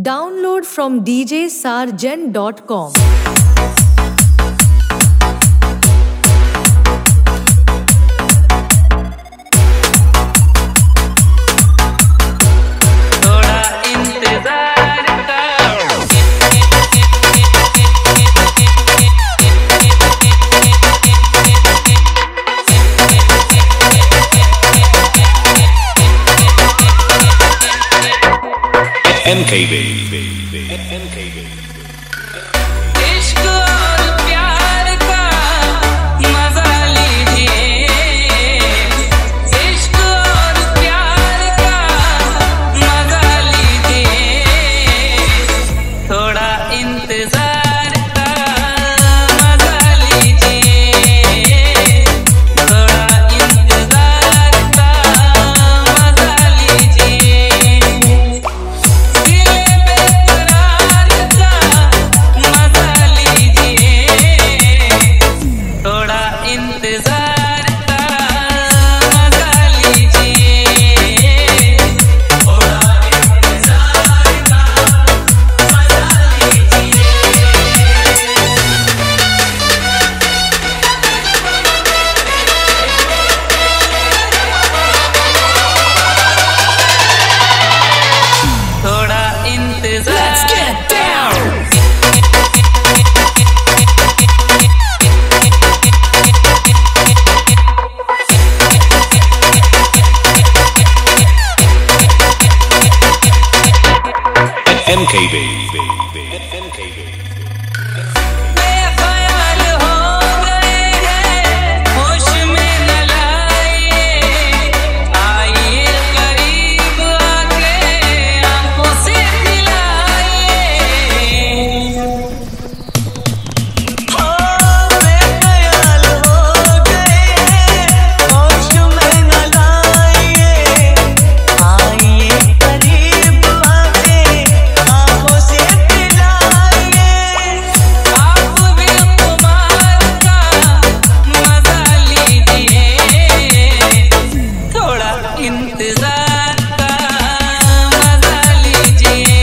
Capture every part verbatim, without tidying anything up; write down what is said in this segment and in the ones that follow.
Download from d j sarjan dot com. M K B M K B इश्क और प्यार का मजा लीजिए, इश्क और प्यार का मजा लीजिए, थोड़ा इंतजार का मजा लीजिए, थोड़ा इंतजार का मजा लीजिए। Let's get down. M K B M K B इंतजार का मजा लीजिए,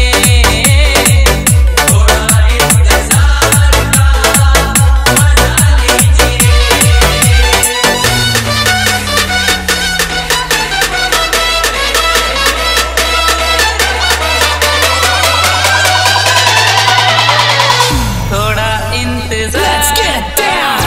थोड़ा इंतजार का मजा लीजिए। थोड़ा इंतजार। Let's get down.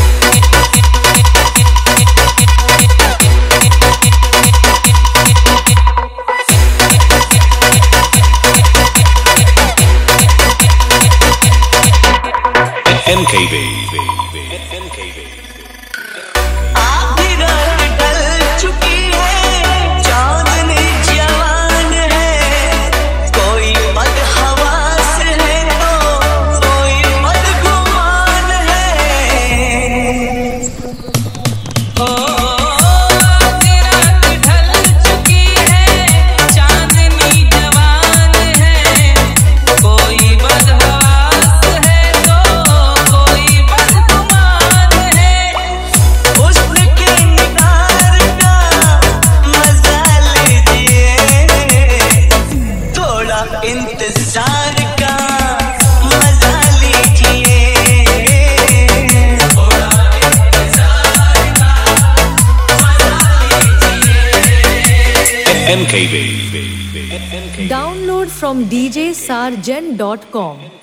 M K B M K B आधी रात ढल चुकी है, चांदनी जवान है, कोई मदहवास है तो कोई मदगुमान है। ओ आधी रात ढल चुकी है, चांदनी जवान है, कोई बदहवास है तो कोई बदगुमान है। हुस्न के निगार का मजा लीजिए, थोड़ा इंतजार का मजा लीजिए, थोड़ा इंतजार का मजा लीजिए। M K B Download from d j sarjan dot com.